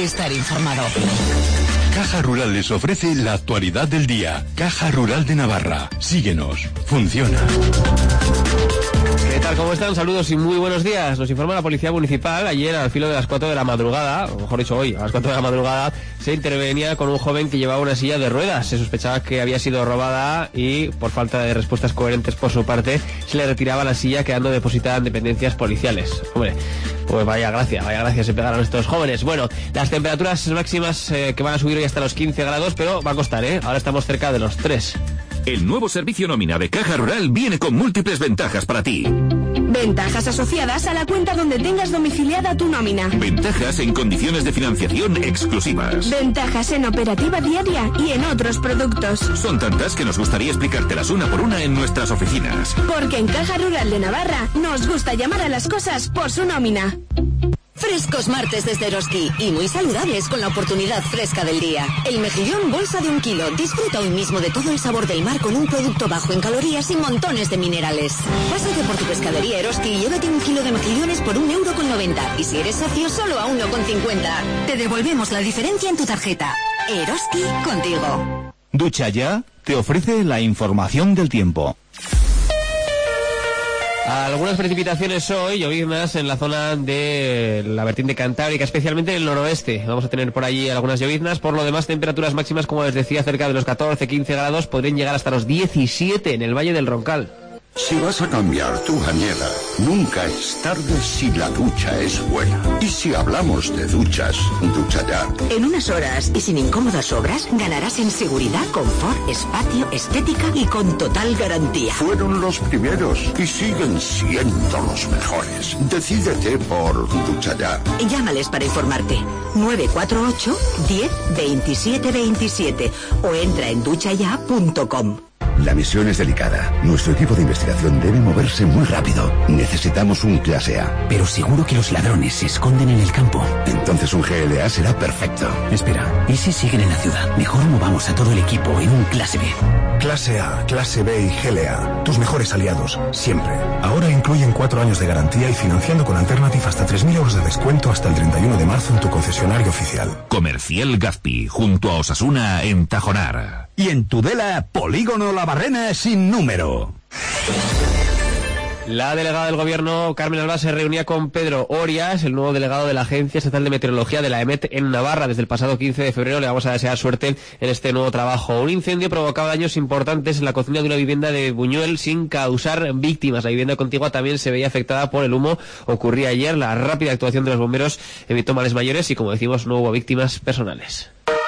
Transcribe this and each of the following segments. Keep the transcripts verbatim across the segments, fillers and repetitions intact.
estar informado. Caja Rural les ofrece la actualidad del día. Caja Rural de Navarra. Síguenos. Funciona. ¿Qué tal? ¿Cómo están? Saludos y muy buenos días. Nos informa la Policía Municipal. Ayer, al filo de las cuatro de la madrugada, o mejor dicho hoy, a las cuatro de la madrugada, se intervenía con un joven que llevaba una silla de ruedas. Se sospechaba que había sido robada y, por falta de respuestas coherentes por su parte, se le retiraba la silla quedando depositada en dependencias policiales. Hombre, pues vaya gracia, vaya gracia se pegaron estos jóvenes. Bueno, las temperaturas máximas eh, que van a subir hoy hasta los quince grados, pero va a costar, ¿eh? Ahora estamos cerca de los tres. El nuevo servicio nómina de Caja Rural viene con múltiples ventajas para ti. Ventajas asociadas a la cuenta donde tengas domiciliada tu nómina. Ventajas en condiciones de financiación exclusivas. Ventajas en operativa diaria y en otros productos. Son tantas que nos gustaría explicártelas una por una en nuestras oficinas. Porque en Caja Rural de Navarra nos gusta llamar a las cosas por su nómina. Frescos martes desde Eroski y muy saludables con la oportunidad fresca del día. El mejillón bolsa de un kilo. Disfruta hoy mismo de todo el sabor del mar con un producto bajo en calorías y montones de minerales. Pásate por tu pescadería Eroski y llévate un kilo de mejillones por un euro con noventa. Y si eres socio, solo a uno con cincuenta. Te devolvemos la diferencia en tu tarjeta. Eroski contigo. Ducha Ya te ofrece la información del tiempo. Algunas precipitaciones hoy, lloviznas en la zona de la vertiente cantábrica, especialmente en el noroeste. Vamos a tener por allí algunas lloviznas. Por lo demás, temperaturas máximas, como les decía, cerca de los catorce, quince grados. Podrían llegar hasta los diecisiete en el Valle del Roncal. Si vas a cambiar tu bañera, nunca es tarde si la ducha es buena. Y si hablamos de duchas, Ducha Ya. En unas horas y sin incómodas obras, ganarás en seguridad, confort, espacio, estética y con total garantía. Fueron los primeros y siguen siendo los mejores. Decídete por Ducha Ya. Llámales para informarte. nueve cuatro ocho, diez, veintisiete veintisiete o entra en ducha ya punto com. La misión es delicada. Nuestro equipo de investigación debe moverse muy rápido. Necesitamos un clase A. Pero seguro que los ladrones se esconden en el campo. Entonces un G L A será perfecto. Espera, ¿y si siguen en la ciudad? Mejor movamos a todo el equipo en un clase B. Clase A, clase B y G L A. Tus mejores aliados, siempre. Ahora incluyen cuatro años de garantía y financiando con Alternative hasta tres mil euros de descuento hasta el treinta y uno de marzo en tu concesionario oficial. Comercial Gazpi, junto a Osasuna en Tajonar. Y en Tudela, Polígono La Barrena sin número. La delegada del gobierno, Carmen Alba, se reunía con Pedro Orias, el nuevo delegado de la Agencia Estatal de Meteorología de la EMET en Navarra. Desde el pasado quince de febrero le vamos a desear suerte en este nuevo trabajo. Un incendio provocaba daños importantes en la cocina de una vivienda de Buñuel sin causar víctimas. La vivienda contigua también se veía afectada por el humo. Ocurría ayer. La rápida actuación de los bomberos evitó males mayores y, como decimos, no hubo víctimas personales.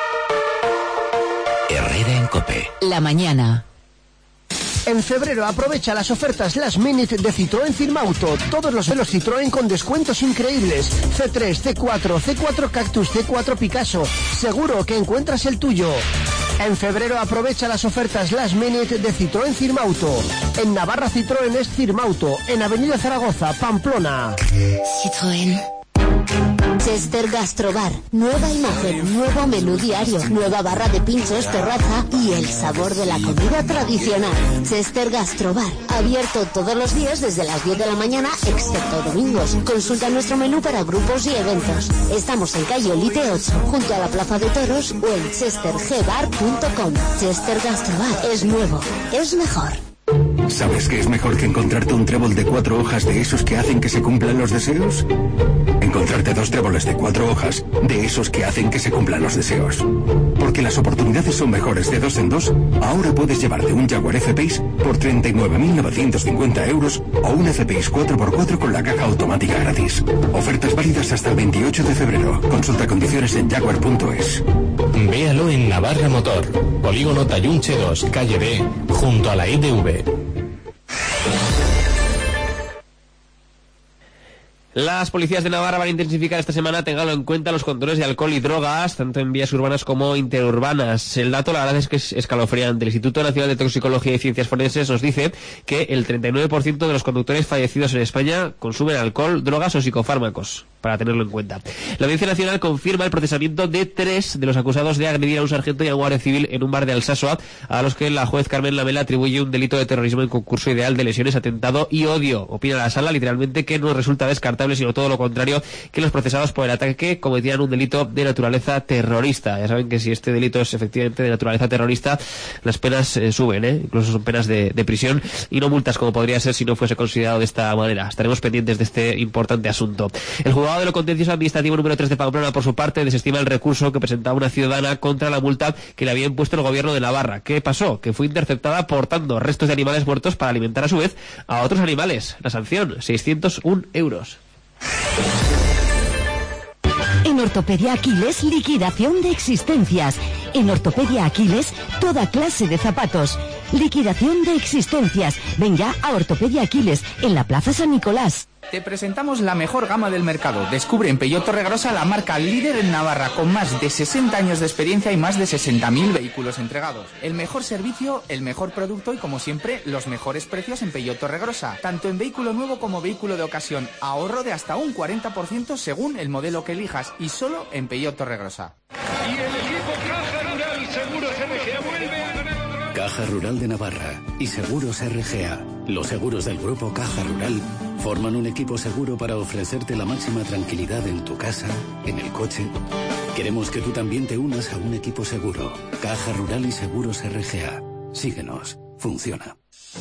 Herrera en Cope. La mañana. En febrero aprovecha las ofertas Last Minute de Citroën Firmauto. Todos los modelos Citroën con descuentos increíbles. C tres, C cuatro, C cuatro Cactus, C cuatro Picasso. Seguro que encuentras el tuyo. En febrero aprovecha las ofertas Last Minute de Citroën Firmauto. En Navarra Citroën es Firmauto. En Avenida Zaragoza, Pamplona. Citroën. Chester Gastrobar, nueva imagen, nuevo menú diario, nueva barra de pinchos, terraza y el sabor de la comida tradicional. Chester Gastrobar, abierto todos los días desde las diez de la mañana, excepto domingos. Consulta nuestro menú para grupos y eventos. Estamos en calle Olite ocho, junto a la Plaza de Toros o en chester g bar punto com. Chester Gastrobar es nuevo, es mejor. ¿Sabes qué es mejor que encontrarte un trébol de cuatro hojas de esos que hacen que se cumplan los deseos? Encontrarte dos tréboles de cuatro hojas de esos que hacen que se cumplan los deseos. Porque las oportunidades son mejores de dos en dos, ahora puedes llevarte un Jaguar F-Pace por treinta y nueve mil novecientos cincuenta euros o un F-Pace cuatro por cuatro con la caja automática gratis. Ofertas válidas hasta el veintiocho de febrero. Consulta condiciones en jaguar punto es. Véalo en Navarra Motor, Polígono Tallunche dos, calle B, junto a la I D V. Las policías de Navarra van a intensificar esta semana, tenganlo en cuenta, los controles de alcohol y drogas, tanto en vías urbanas como interurbanas. El dato, la verdad, es que es escalofriante. El Instituto Nacional de Toxicología y Ciencias Forenses nos dice que el treinta y nueve por ciento de los conductores fallecidos en España consumen alcohol, drogas o psicofármacos. para tenerlo en cuenta. La Audiencia Nacional confirma el procesamiento de tres de los acusados de agredir a un sargento y a un guardia civil en un bar de Alsasua, a los que la juez Carmen Lamela atribuye un delito de terrorismo en concurso ideal de lesiones, atentado y odio. Opina la sala literalmente que no resulta descartable, sino todo lo contrario, que los procesados por el ataque cometían un delito de naturaleza terrorista. Ya saben que si este delito es efectivamente de naturaleza terrorista, las penas eh, suben, ¿eh? Incluso son penas de, de prisión y no multas, como podría ser si no fuese considerado de esta manera. Estaremos pendientes de este importante asunto. El juzgado de lo contencioso administrativo número tres de Pamplona, por su parte, desestima el recurso que presentaba una ciudadana contra la multa que le había impuesto el gobierno de Navarra. ¿Qué pasó? Que fue interceptada portando restos de animales muertos para alimentar a su vez a otros animales. La sanción, seiscientos un euros. En Ortopedia Aquiles, liquidación de existencias. En Ortopedia Aquiles, toda clase de zapatos. Liquidación de existencias. Ven ya a Ortopedia Aquiles, en la Plaza San Nicolás. Te presentamos la mejor gama del mercado. Descubre en Peugeot Torregrosa la marca líder en Navarra, con más de sesenta años de experiencia y más de sesenta mil vehículos entregados. El mejor servicio, el mejor producto y, como siempre, los mejores precios en Peugeot Torregrosa. Tanto en vehículo nuevo como vehículo de ocasión. Ahorro de hasta un cuarenta por ciento según el modelo que elijas, y solo en Peugeot Torregrosa. Y el equipo Caja Rural Seguros R G A vuelve a ganar. Caja Rural de Navarra y Seguros R G A. Los seguros del grupo Caja Rural forman un equipo seguro para ofrecerte la máxima tranquilidad en tu casa, en el coche. Queremos que tú también te unas a un equipo seguro. Caja Rural y Seguros R G A. Síguenos. Funciona.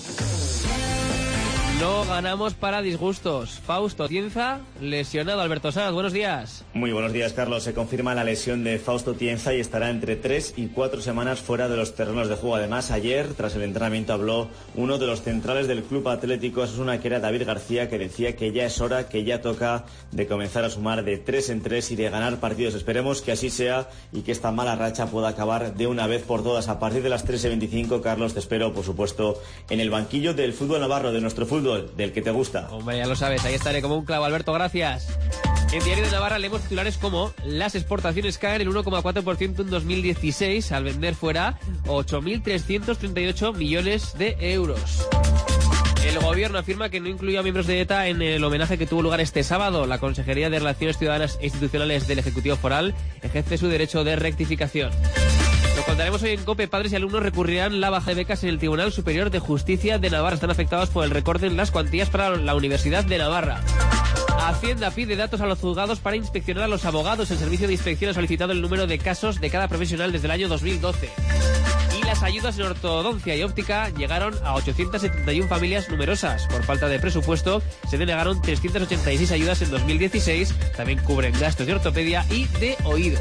No ganamos para disgustos. Fausto Tienza, lesionado. Alberto Sanz, buenos días. Muy buenos días, Carlos. Se confirma la lesión de Fausto Tienza y estará entre tres y cuatro semanas fuera de los terrenos de juego. Además, ayer, tras el entrenamiento, habló uno de los centrales del Club Atlético Osasuna, que era David García, que decía que ya es hora, que ya toca de comenzar a sumar de tres en tres y de ganar partidos. Esperemos que así sea y que esta mala racha pueda acabar de una vez por todas. A partir de las trece veinticinco, Carlos, te espero, por supuesto, en el banquillo del fútbol navarro, de nuestro fútbol, del que te gusta. Hombre, ya lo sabes, ahí estaré como un clavo. Alberto, gracias. En Diario de Navarra leemos titulares como: las exportaciones caen el uno coma cuatro por ciento en dos mil dieciséis al vender fuera ocho mil trescientos treinta y ocho millones de euros. El gobierno afirma que no incluyó a miembros de ETA en el homenaje que tuvo lugar este sábado. La Consejería de Relaciones Ciudadanas e Institucionales del Ejecutivo Foral ejerce su derecho de rectificación. Lo contaremos hoy en COPE. Padres y alumnos recurrirán la baja de becas en el Tribunal Superior de Justicia de Navarra. Están afectados por el recorte en las cuantías para la Universidad de Navarra. Hacienda pide datos a los juzgados para inspeccionar a los abogados. El Servicio de Inspección ha solicitado el número de casos de cada profesional desde el año dos mil doce. Y las ayudas en ortodoncia y óptica llegaron a ochocientas setenta y una familias numerosas. Por falta de presupuesto, se denegaron trescientas ochenta y seis ayudas en dos mil dieciséis. También cubren gastos de ortopedia y de oído.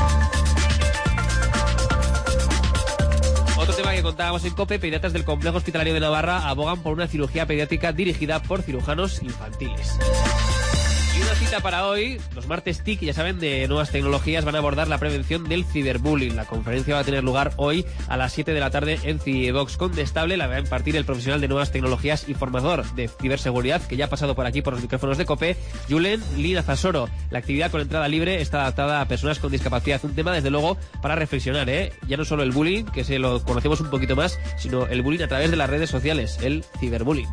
Otro tema que contábamos en COPE: pediatras del Complejo Hospitalario de Navarra abogan por una cirugía pediátrica dirigida por cirujanos infantiles. Y una cita para hoy, los martes T I C, ya saben, de nuevas tecnologías, van a abordar la prevención del ciberbullying. La conferencia va a tener lugar hoy a las siete de la tarde en Cibox Condestable. La va a impartir el profesional de nuevas tecnologías y formador de ciberseguridad, que ya ha pasado por aquí por los micrófonos de COPE, Julen Lina Zasoro. La actividad con entrada libre está adaptada a personas con discapacidad. Un tema, desde luego, para reflexionar, ¿eh? Ya no solo el bullying, que se lo conocemos un poquito más, sino el bullying a través de las redes sociales, el ciberbullying.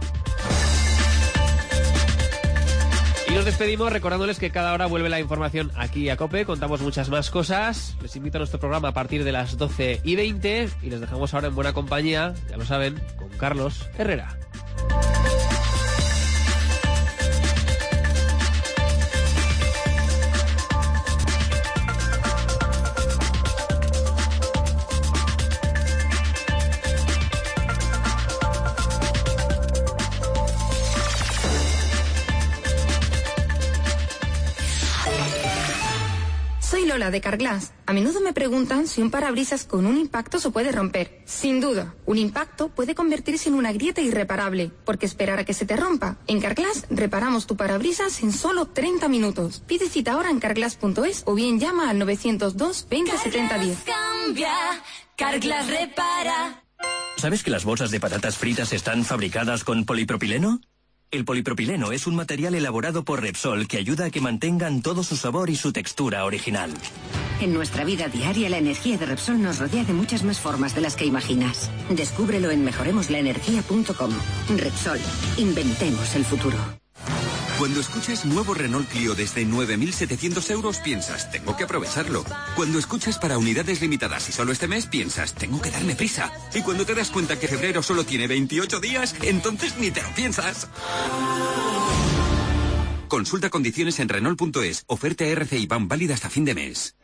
Y nos despedimos recordándoles que cada hora vuelve la información aquí a COPE. Contamos muchas más cosas. Les invito a nuestro programa a partir de las doce y veinte y les dejamos ahora en buena compañía, ya lo saben, con Carlos Herrera. Lola de Carglass. A menudo me preguntan si un parabrisas con un impacto se puede romper. Sin duda, un impacto puede convertirse en una grieta irreparable. ¿Por qué esperar a que se te rompa? En Carglass reparamos tu parabrisas en solo treinta minutos. Pide cita ahora en carglass punto es o bien llama al novecientos dos veinte setenta diez. Cambia, Carglass repara. ¿Sabes que las bolsas de patatas fritas están fabricadas con polipropileno? El polipropileno es un material elaborado por Repsol que ayuda a que mantengan todo su sabor y su textura original. En nuestra vida diaria, la energía de Repsol nos rodea de muchas más formas de las que imaginas. Descúbrelo en mejoremos la energía punto com. Repsol, inventemos el futuro. Cuando escuchas nuevo Renault Clio desde nueve mil setecientos euros, piensas, tengo que aprovecharlo. Cuando escuchas para unidades limitadas y solo este mes, piensas, tengo que darme prisa. Y cuando te das cuenta que febrero solo tiene veintiocho días, entonces ni te lo piensas. Consulta condiciones en Renault punto es. Oferta R C I B A N válida hasta fin de mes.